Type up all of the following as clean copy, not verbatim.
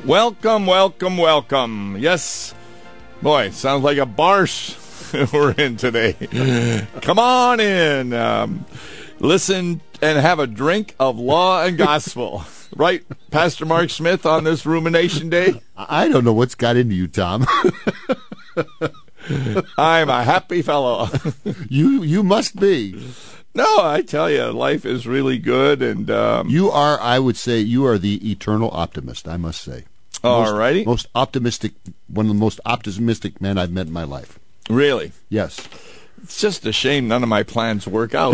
Welcome, welcome, welcome. Yes, boy, sounds like a barsh we're in today. Come on in. Listen and have a drink of law and gospel. Right, Pastor Mark Smith, on this Rumination Day? I don't know what's got into you, Tom. I'm a happy fellow. You must be. No, I tell you, life is really good. And you are, I would say, you are the eternal optimist, I must say. All righty. Most optimistic, one of the most optimistic men I've met in my life. Really? Yes. It's just a shame none of my plans work out.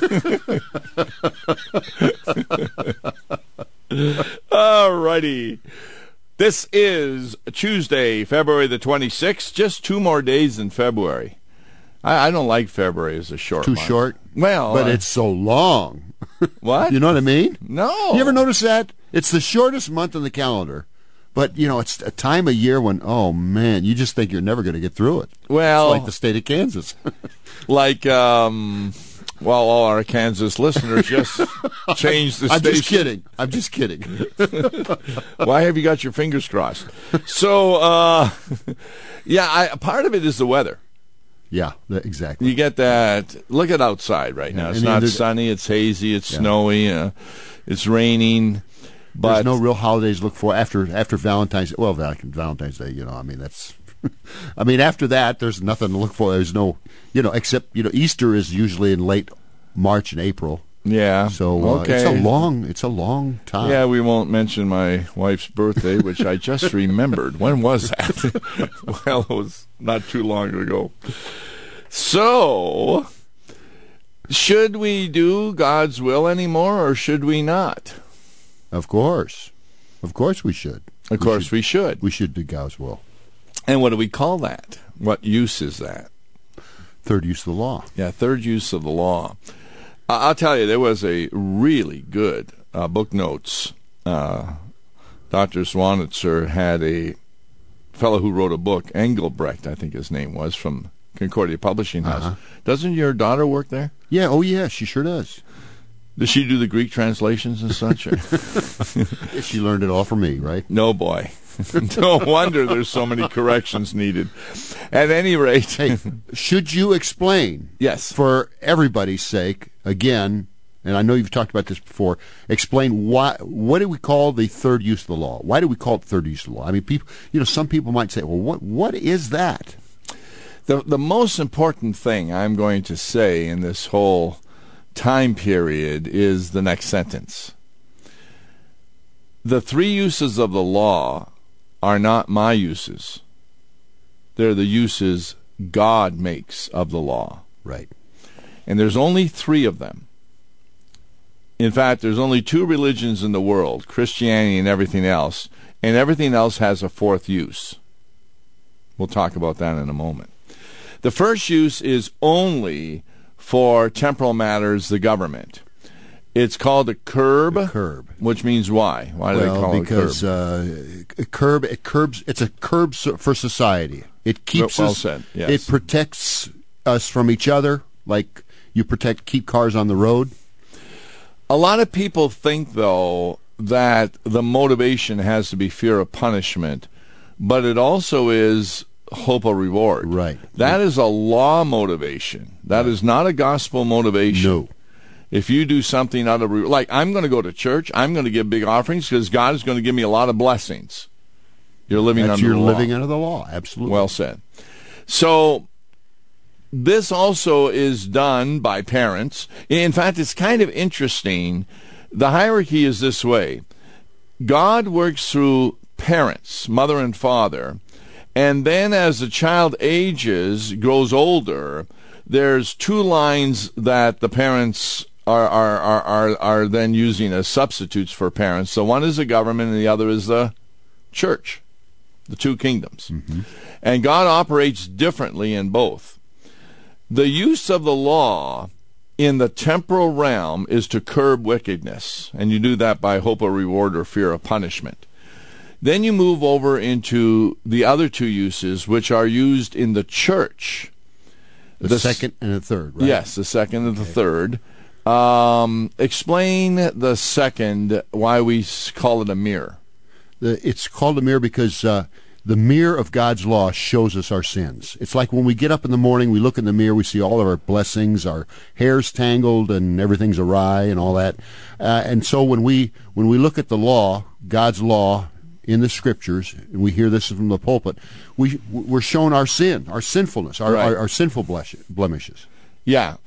All righty. This is Tuesday, February the 26th. Just 2 more days in February. I don't like February as a short month. Too short? Well, but it's so long. What? You know what I mean? No. You ever notice that? It's the shortest month on the calendar. But, you know, it's a time of year when, oh, man, you just think you're never going to get through it. Well, it's like the state of Kansas. All our Kansas listeners just changed the station. I'm just kidding. Why have you got your fingers crossed? So, part of it is the weather. Yeah, exactly. You get that. Look at outside right now. It's not sunny. It's hazy. It's snowy. It's raining. But there's no real holidays to look for after Valentine's. Well, Valentine's Day. You know, I mean that's. I mean, after that, there's nothing to look for. There's no, except Easter is usually in late March and April. Yeah. So okay. It's a long time. Yeah, we won't mention my wife's birthday, which I just remembered. When was that? Well, it was not too long ago. So, should we do God's will anymore, or should we not? Of course we should. Of course we should. We should do God's will. And what do we call that? What use is that? Third use of the law. Yeah, third use of the law. I'll tell you, there was a really good book notes. Dr. Swanitzer had a fellow who wrote a book, Engelbrecht, I think his name was, from Concordia Publishing House. Uh-huh. Doesn't your daughter work there? Yeah, oh yeah, she sure does. Does she do the Greek translations and such? She learned it all from me, right? No, boy. No wonder there's so many corrections needed. At any rate. Hey, should you explain? Yes. For everybody's sake, again, and I know you've talked about this before, explain what do we call the third use of the law? Why do we call it third use of the law? I mean, people, some people might say, well, what is that? The most important thing I'm going to say in this whole time period is the next sentence. The 3 uses of the law are not my uses. They're the uses God makes of the law. Right. And there's only 3 of them. In fact, there's only 2 religions in the world, Christianity and everything else has a 4th use. We'll talk about that in a moment. The first use is only for temporal matters, the government. It's called a curb. A curb. Which means why? Why do they call it a curb? Because it curbs. It's a curb for society. It keeps well us. Said, yes. It protects us from each other, like you keep cars on the road. A lot of people think, though, that the motivation has to be fear of punishment, but it also is hope of reward. Right. That is a law motivation. That is not a gospel motivation. No. If you do something out of, like, I'm going to go to church, I'm going to give big offerings because God is going to give me a lot of blessings. You're living under the law. You're living under the law, absolutely. Well said. So, this also is done by parents. In fact, it's kind of interesting. The hierarchy is this way. God works through parents, mother and father, and then as the child ages, grows older, there's 2 lines that the parents are then using as substitutes for parents. So one is the government and the other is the church, the 2 kingdoms. Mm-hmm. And God operates differently in both. The use of the law in the temporal realm is to curb wickedness, and you do that by hope of reward or fear of punishment. Then you move over into the other 2 uses, which are used in the church. The second and the third, right? Yes, the second and the third. Explain the second, why we call it a mirror. it's called a mirror because the mirror of God's law shows us our sins. It's like when we get up in the morning, we look in the mirror, we see all of our blessings, our hair's tangled and everything's awry and all that. And so when we look at the law, God's law in the Scriptures, and we hear this from the pulpit, we're shown our sin, our sinfulness, our sinful blemishes. Yeah.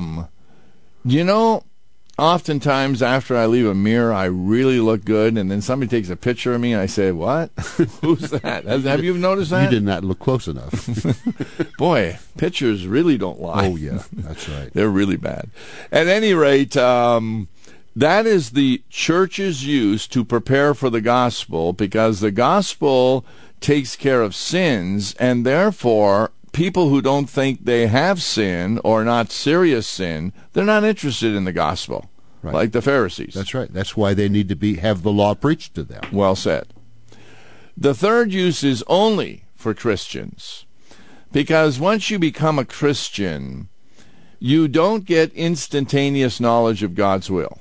Oftentimes after I leave a mirror, I really look good, and then somebody takes a picture of me, and I say, "What? Who's that?" Have you noticed that? You did not look close enough. Boy, pictures really don't lie. Oh, yeah, that's right. They're really bad. At any rate, that is the church's use to prepare for the gospel, because the gospel takes care of sins, and therefore people who don't think they have sin or not serious sin, they're not interested in the gospel, right, like the Pharisees. That's right. That's why they need to have the law preached to them. Well said. The third use is only for Christians, because once you become a Christian, you don't get instantaneous knowledge of God's will.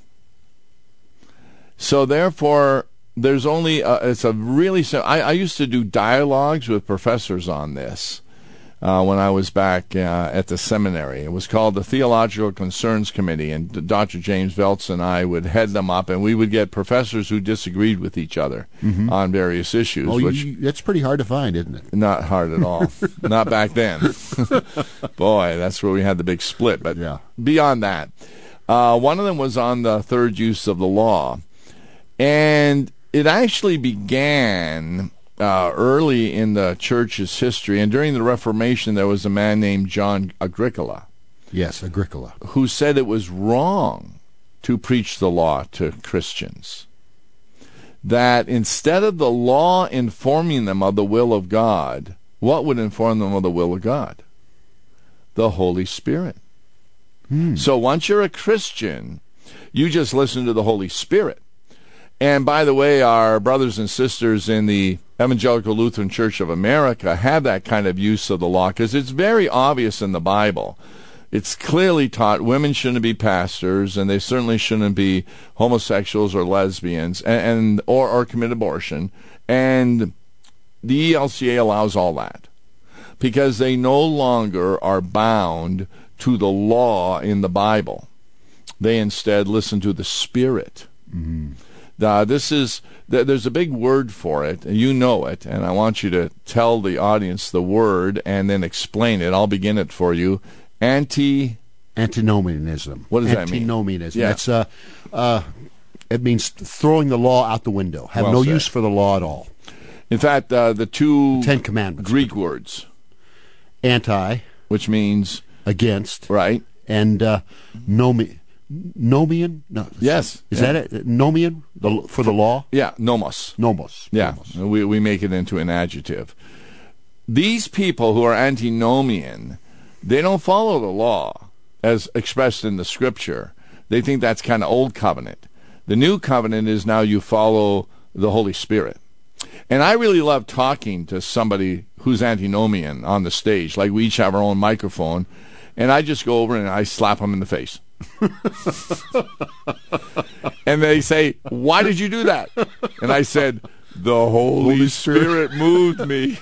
So therefore, there's only it's a really I used to do dialogues with professors on this when I was back at the seminary. It was called the Theological Concerns Committee, and Dr. James Veltz and I would head them up, and we would get professors who disagreed with each other on various issues. Oh, that's pretty hard to find, isn't it? Not hard at all. Not back then. Boy, that's where we had the big split. But yeah, beyond that, one of them was on the third use of the law. And it actually began early in the church's history, and during the Reformation there was a man named John Agricola. Yes, Agricola. Who said it was wrong to preach the law to Christians. That instead of the law informing them of the will of God, what would inform them of the will of God? The Holy Spirit. So once you're a Christian, you just listen to the Holy Spirit. And by the way, our brothers and sisters in the Evangelical Lutheran Church of America have that kind of use of the law, because it's very obvious in the Bible. It's clearly taught women shouldn't be pastors, and they certainly shouldn't be homosexuals or lesbians, or commit abortion. And the ELCA allows all that, because they no longer are bound to the law in the Bible. They instead listen to the Spirit. There's a big word for it, and you know it, and I want you to tell the audience the word and then explain it. I'll begin it for you. Antinomianism. What does that mean? Antinomianism. Yeah. It's it means throwing the law out the window. Have no use for the law at all. In fact, the two Ten Commandments. Greek words. Anti. Which means? Against. Right. And Nomian? No. Yes. Is that it? Nomian for the law? Yeah, nomos. Nomos. Yeah, we make it into an adjective. These people who are antinomian, they don't follow the law as expressed in the Scripture. They think that's kind of old covenant. The new covenant is now you follow the Holy Spirit. And I really love talking to somebody who's antinomian on the stage. Like, we each have our own microphone, and I just go over and I slap them in the face. And they say, "Why did you do that?" And I said, "The Holy Spirit moved me."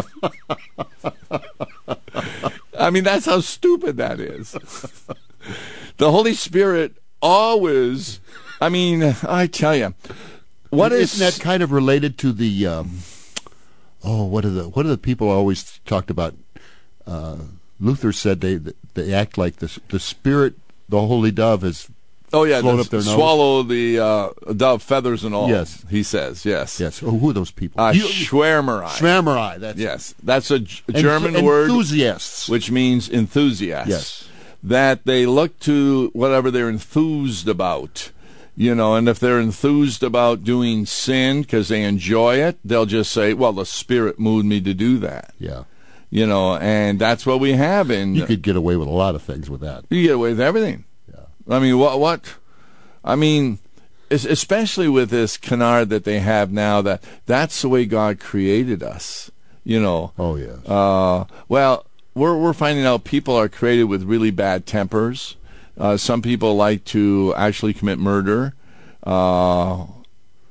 I mean, that's how stupid that is. The Holy Spirit always, I mean, I tell you, isn't that kind of related to the what are the people always talked about? Luther said they act like the Spirit, the Holy Dove, has flown up their nose. Swallow the dove feathers and all. Yes, he says. Yes. Yes. Oh, who are those people? Schwärmerei. Schwärmerei. That's a German word. Enthusiasts, which means enthusiasts. Yes. That they look to whatever they're enthused about. And if they're enthused about doing sin because they enjoy it, they'll just say, "Well, the Spirit moved me to do that." Yeah. And that's what we have you could get away with a lot of things with that. You get away with everything. Yeah. I mean, what? I mean, especially with this canard that they have now, that's the way God created us. Oh yes. Well, we're finding out people are created with really bad tempers. Some people like to actually commit murder.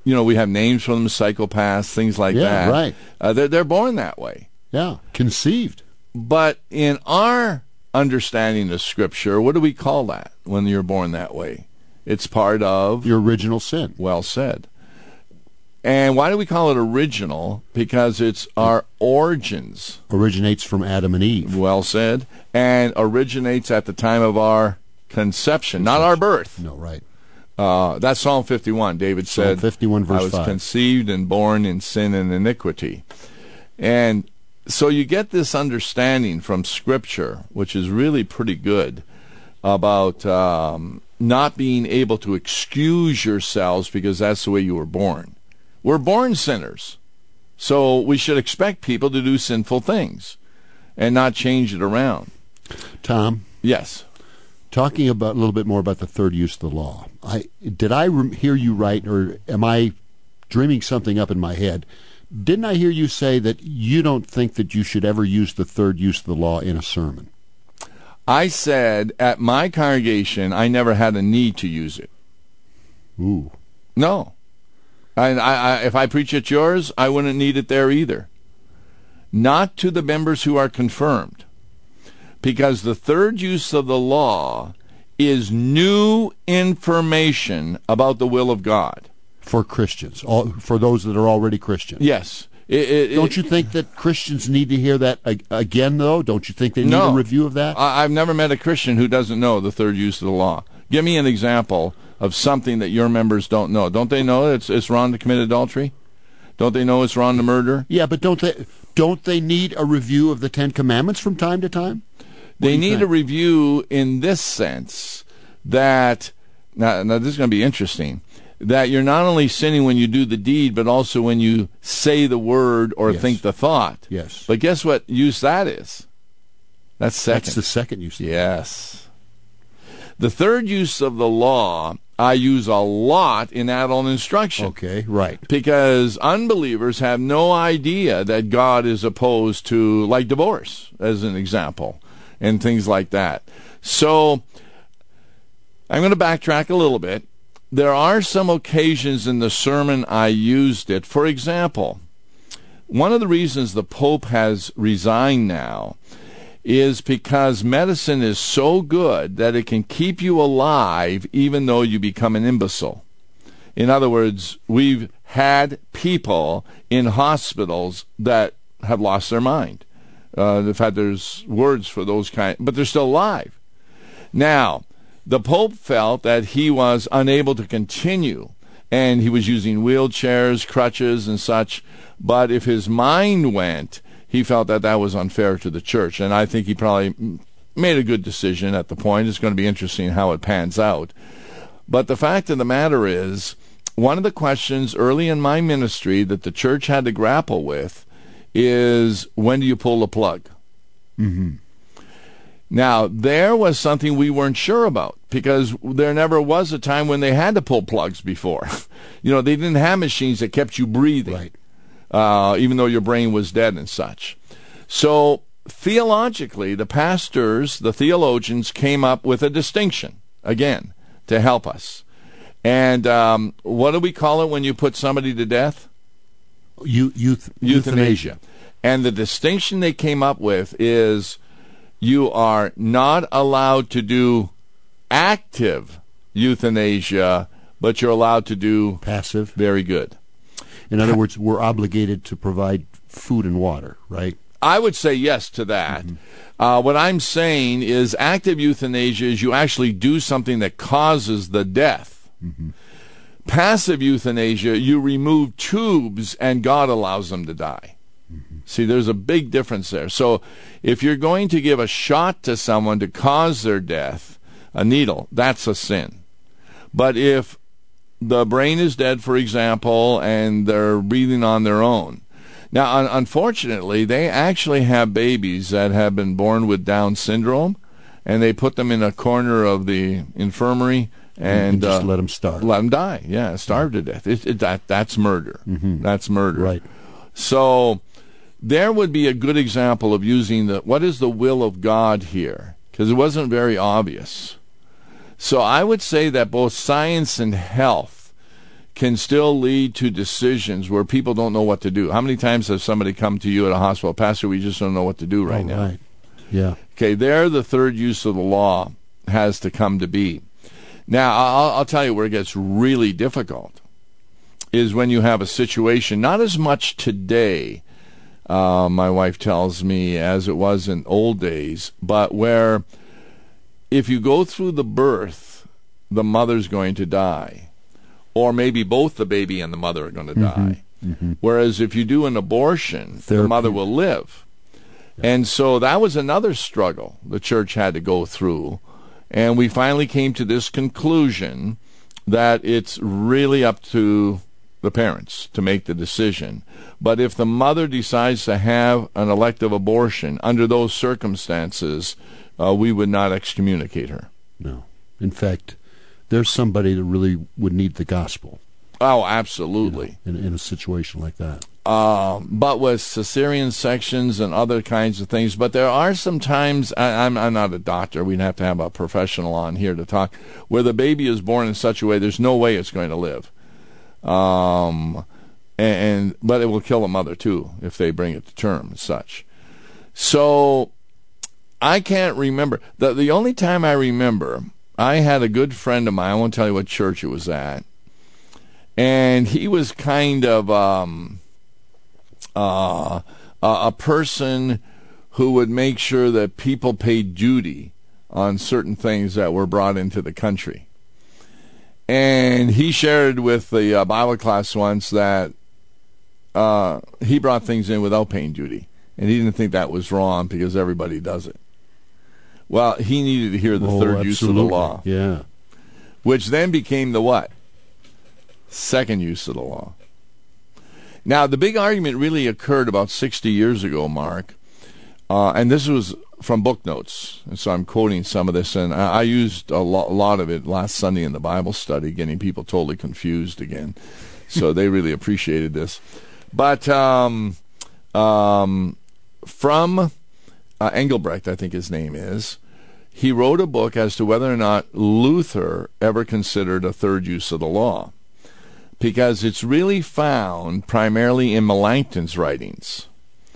we have names for them, psychopaths, things like Yeah, that. right. They're born that way. Yeah, conceived. But in our understanding of Scripture, what do we call that when you're born that way? It's part of Your original sin. Well said. And why do we call it original? Because it's our origins. Originates from Adam and Eve. Well said. And originates at the time of our conception, not our birth. No, right. That's Psalm 51. David said, Psalm 51, verse I was 5. conceived and born in sin and iniquity. And so you get this understanding from Scripture, which is really pretty good, about not being able to excuse yourselves because that's the way you were born. We're born sinners, so we should expect people to do sinful things and not change it around. Tom? Yes. Talking about a little bit more about the third use of the law. Did I hear you right, or am I dreaming something up in my head? Didn't I hear you say that you don't think that you should ever use the third use of the law in a sermon? I said at my congregation I never had a need to use it. Ooh. No. If I preach at yours, I wouldn't need it there either. Not to the members who are confirmed. Because the third use of the law is new information about the will of God. For Christians, for those that are already Christians. Yes. Don't you think that Christians need to hear that again, though? Don't you think they need a review of that? I've never met a Christian who doesn't know the third use of the law. Give me an example of something that your members don't know. Don't they know it's wrong to commit adultery? Don't they know it's wrong to murder? Yeah, but don't they need a review of the Ten Commandments from time to time? They need a review in this sense that, now this is going to be interesting, that you're not only sinning when you do the deed, but also when you say the word or think the thought. Yes. But guess what use that is? That's second. That's the second use. Yes. The third use of the law I use a lot in adult instruction. Okay, right. Because unbelievers have no idea that God is opposed to, like, divorce, as an example, and things like that. So I'm going to backtrack a little bit. There are some occasions in the sermon I used it. For example, one of the reasons the Pope has resigned now is because medicine is so good that it can keep you alive even though you become an imbecile. In other words, we've had people in hospitals that have lost their mind. In fact, there's words for those kind, but they're still alive. Now, the Pope felt that he was unable to continue, and he was using wheelchairs, crutches, and such, but if his mind went, he felt that that was unfair to the church, and I think he probably made a good decision at the point. It's going to be interesting how it pans out. But the fact of the matter is, one of the questions early in my ministry that the church had to grapple with is, when do you pull the plug? Mm-hmm. Now, there was something we weren't sure about, because there never was a time when they had to pull plugs before. They didn't have machines that kept you breathing. Right. Even though your brain was dead and such. So, theologically, the pastors, the theologians, came up with a distinction, again, to help us. And what do we call it when you put somebody to death? Euthanasia. And the distinction they came up with is you are not allowed to do active euthanasia, but you're allowed to do passive. Very good. In other words, we're obligated to provide food and water, right? I would say yes to that. Mm-hmm. What I'm saying is active euthanasia is you actually do something that causes the death. Mm-hmm. Passive euthanasia, you remove tubes and God allows them to die. Mm-hmm. See, there's a big difference there. So if you're going to give a shot to someone to cause their death, a needle, that's a sin. But if the brain is dead, for example, and they're breathing on their own. Now, unfortunately, they actually have babies that have been born with Down syndrome, and they put them in a corner of the infirmary and just let them starve. Let them die. Yeah, starve to death. That's murder. Mm-hmm. That's murder. Right. So there would be a good example of using what is the will of God here, because it wasn't very obvious. So I would say that both science and health can still lead to decisions where people don't know what to do. How many times has somebody come to you at a hospital, Pastor, we just don't know what to do right now? Right. Yeah. Okay, there the third use of the law has to come to be. Now, I'll tell you where it gets really difficult is when you have a situation, not as much today, my wife tells me, as it was in old days, but where if you go through the birth, the mother's going to die. Or maybe both the baby and the mother are going to die. Mm-hmm. Whereas if you do an abortion, the mother will live. Yeah. And so that was another struggle the church had to go through. And we finally came to this conclusion that it's really up to the parents to make the decision. But if the mother decides to have an elective abortion, under those circumstances, we would not excommunicate her. No. In fact, there's somebody that really would need the gospel. Oh, absolutely. In a situation like that. But with cesarean sections and other kinds of things. But there are some times, I'm not a doctor, we'd have to have a professional on here to talk, where the baby is born in such a way there's no way it's going to live. But it will kill the mother too if they bring it to term and such. So I can't remember. The only time I remember, I had a good friend of mine, I won't tell you what church it was at, and he was kind of a person who would make sure that people paid duty on certain things that were brought into the country. And he shared with the Bible class once that he brought things in without paying duty, and he didn't think that was wrong because everybody does it. Well, he needed to hear the third use of the law. Yeah. Which then became the what? Second use of the law. Now, the big argument really occurred about 60 years ago, Mark, and this was from book notes, and so I'm quoting some of this, and I used a lot of it last Sunday in the Bible study, getting people totally confused again, so they really appreciated this. But from Engelbrecht, I think his name is, he wrote a book as to whether or not Luther ever considered a third use of the law, because it's really found primarily in Melanchthon's writings.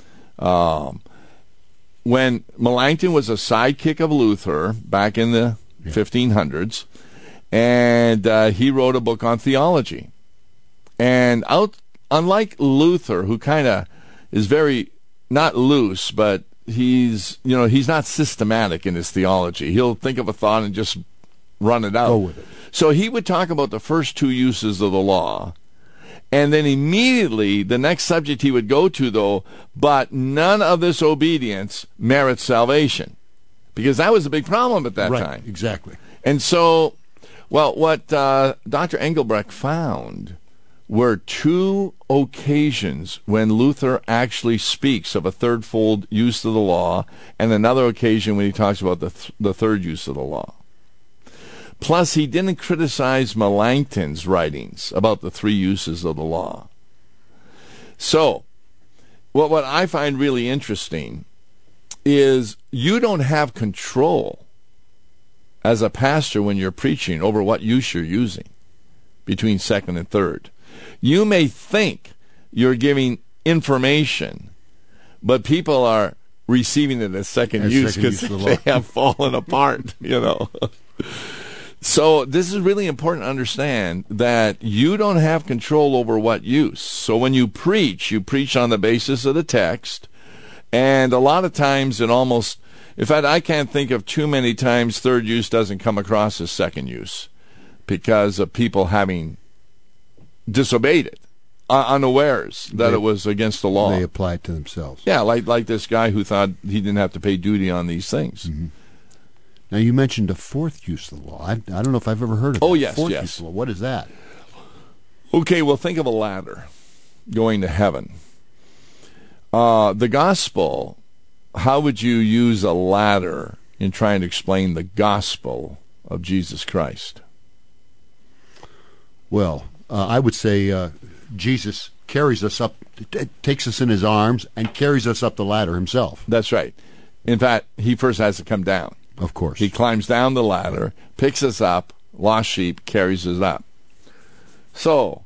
When Melanchthon was a sidekick of Luther back in the 1500s, and he wrote a book on theology. And unlike Luther, who kind of is very, not loose, but he's not systematic in his theology. He'll think of a thought and just run it out. Go with it. So he would talk about the first two uses of the law, and then immediately the next subject he would go to, though, but none of this obedience merits salvation, because that was a big problem at that time. Exactly. And so, well, what Dr. Engelbrecht found were two occasions when Luther actually speaks of a third-fold use of the law, and another occasion when he talks about the third use of the law. Plus, he didn't criticize Melanchthon's writings about the three uses of the law. So, what I find really interesting is you don't have control as a pastor when you're preaching over what use you're using between second and third. You may think you're giving information, but people are receiving it as second use because they have fallen apart, So this is really important to understand that you don't have control over what use. So when you preach on the basis of the text, and a lot of times in fact, I can't think of too many times third use doesn't come across as second use because of people having disobeyed it, unawares that it was against the law. They apply it to themselves. Yeah, like this guy who thought he didn't have to pay duty on these things. Mm-hmm. Now, you mentioned a fourth use of the law. I don't know if I've ever heard of that. Oh, yes, fourth yes. use of the law. What is that? Okay, well, think of a ladder going to heaven. The gospel, how would you use a ladder in trying to explain the gospel of Jesus Christ? Well, I would say Jesus carries us up, takes us in his arms, and carries us up the ladder himself. That's right. In fact, he first has to come down. Of course. He climbs down the ladder, picks us up, lost sheep, carries us up. So,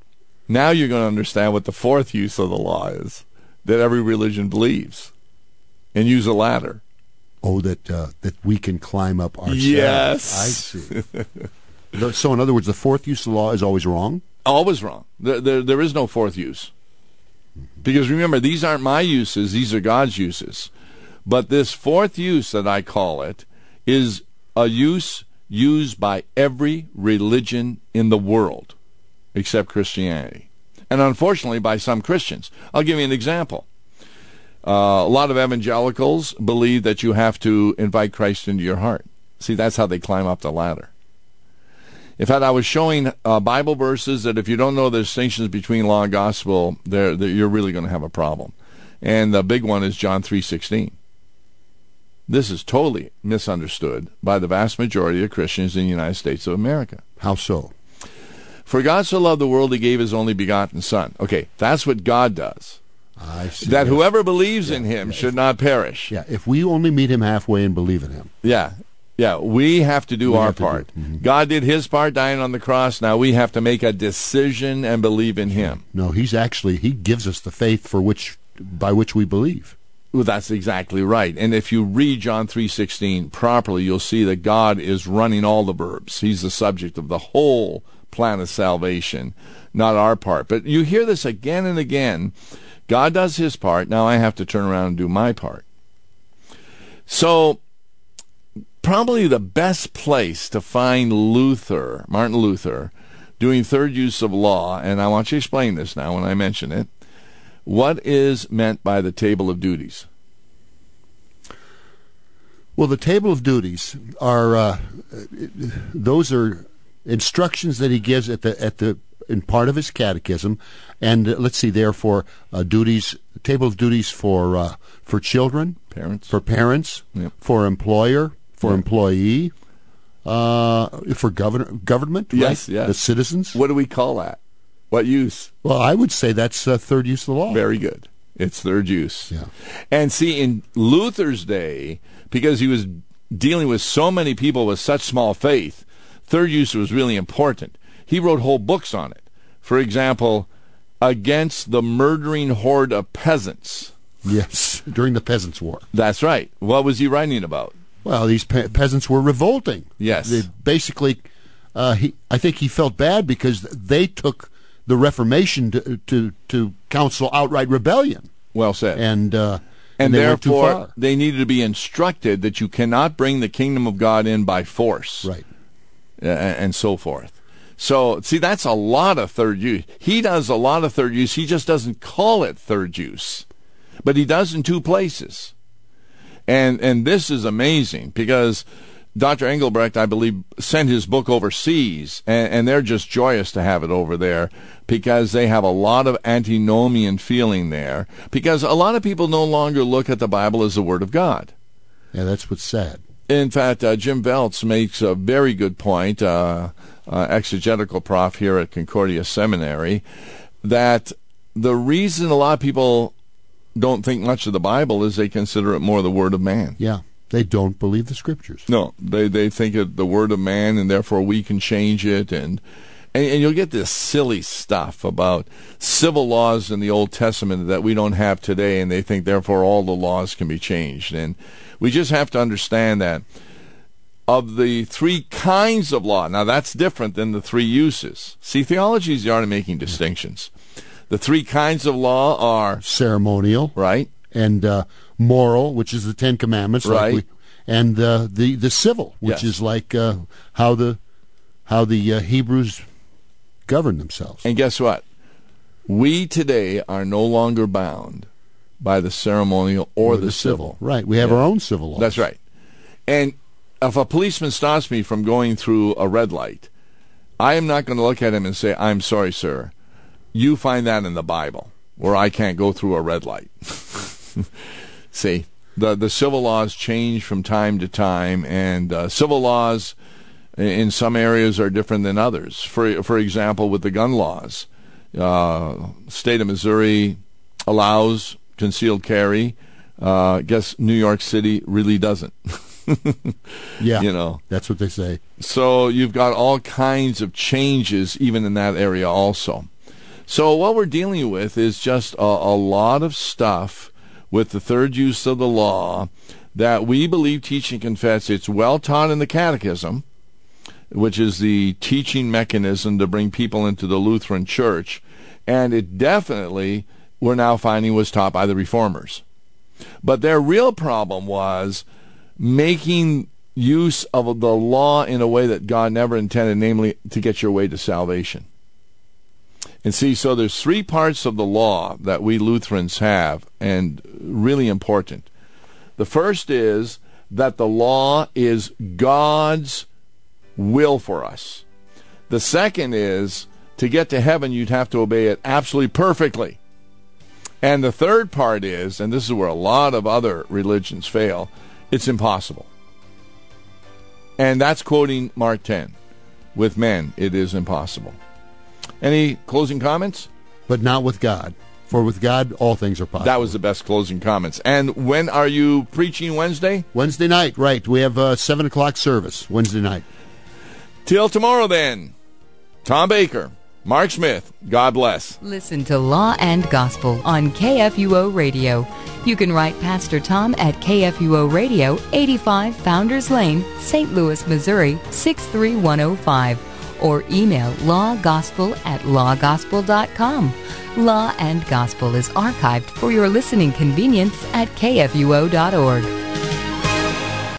Now you're going to understand what the fourth use of the law is, that every religion believes, and use a ladder. Oh, that we can climb up ourselves. Yes. I see. So, in other words, the fourth use of the law is always wrong? Always wrong. There is no fourth use. Because remember, these aren't my uses, these are God's uses. But this fourth use that I call it is a use used by every religion in the world, except Christianity. And unfortunately, by some Christians. I'll give you an example. A lot of evangelicals believe that you have to invite Christ into your heart. See, that's how they climb up the ladder. In fact, I was showing Bible verses that if you don't know the distinctions between law and gospel, you're really going to have a problem. And the big one is John 3:16. This is totally misunderstood by the vast majority of Christians in the United States of America. How so? For God so loved the world, he gave his only begotten Son. Okay, that's what God does. I see. That whoever believes in him should not perish. Yeah, if we only meet him halfway and believe in him. Yeah, we have to do our part. God did his part, dying on the cross. Now we have to make a decision and believe in him. No, he gives us the faith by which we believe. Well, that's exactly right. And if you read John 3:16 properly, you'll see that God is running all the verbs. He's the subject of the whole plan of salvation, not our part. But you hear this again and again. God does his part. Now I have to turn around and do my part. So probably the best place to find Martin Luther, doing third use of law, and I want you to explain this now when I mention it, what is meant by the table of duties? Well, the table of duties are those are instructions that he gives in part of his catechism, and let's see, therefore, table of duties for children, for parents, yep. for employer, for employee, for government, yes, right? Yes. The citizens. What do we call that? What use? Well, I would say that's third use of the law. Very good. It's third use. Yeah. And see, in Luther's day, because he was dealing with so many people with such small faith, third use was really important. He wrote whole books on it. For example, Against the Murdering Horde of Peasants. Yes, during the Peasants' War. That's right. What was he writing about? Well, these peasants were revolting. Yes. They basically, I think he felt bad because they took the Reformation to counsel outright rebellion. Well said. And they therefore, went too far. They needed to be instructed that you cannot bring the kingdom of God in by force. Right. And so forth. So, see, that's a lot of third use. He does a lot of third use. He just doesn't call it third use. But he does in two places. And this is amazing because Dr. Engelbrecht, I believe, sent his book overseas, and they're just joyous to have it over there because they have a lot of antinomian feeling there, because a lot of people no longer look at the Bible as the Word of God. Yeah, that's what's sad. In fact, Jim Veltz makes a very good point, exegetical prof here at Concordia Seminary, that the reason a lot of people don't think much of the Bible is they consider it more the word of man. Yeah, they don't believe the Scriptures. No, they think it the word of man, and therefore we can change it, and you'll get this silly stuff about civil laws in the Old Testament that we don't have today, and they think therefore all the laws can be changed. And we just have to understand that of the three kinds of law, now that's different than the three uses. See, theology is the art of making distinctions. The three kinds of law are ceremonial, right, and moral, which is the Ten Commandments, right, and the civil, which is like how the Hebrews govern themselves. And guess what? We today are no longer bound by the ceremonial or the civil. Right. We have our own civil laws. That's right. And if a policeman stops me from going through a red light, I am not going to look at him and say, "I'm sorry, sir. You find that in the Bible, where I can't go through a red light." See, the civil laws change from time to time, and civil laws in some areas are different than others. For example, with the gun laws, state of Missouri allows concealed carry. Guess New York City really doesn't. Yeah, that's what they say. So you've got all kinds of changes even in that area also. So what we're dealing with is just a lot of stuff with the third use of the law that we believe, teach, and confess. It's well taught in the Catechism, which is the teaching mechanism to bring people into the Lutheran Church, and it definitely, we're now finding, was taught by the Reformers. But their real problem was making use of the law in a way that God never intended, namely to get your way to salvation. And see, so there's three parts of the law that we Lutherans have, and really important. The first is that the law is God's will for us. The second is, to get to heaven, you'd have to obey it absolutely perfectly. And the third part is, and this is where a lot of other religions fail, it's impossible. And that's quoting Mark 10. With men, it is impossible. Any closing comments? But not with God. For with God, all things are possible. That was the best closing comments. And when are you preaching Wednesday? Wednesday night, right. We have a 7 o'clock service Wednesday night. Till tomorrow then. Tom Baker, Mark Smith, God bless. Listen to Law and Gospel on KFUO Radio. You can write Pastor Tom at KFUO Radio, 85 Founders Lane, St. Louis, Missouri, 63105. Or email lawgospel@lawgospel.com. Law and Gospel is archived for your listening convenience at kfuo.org.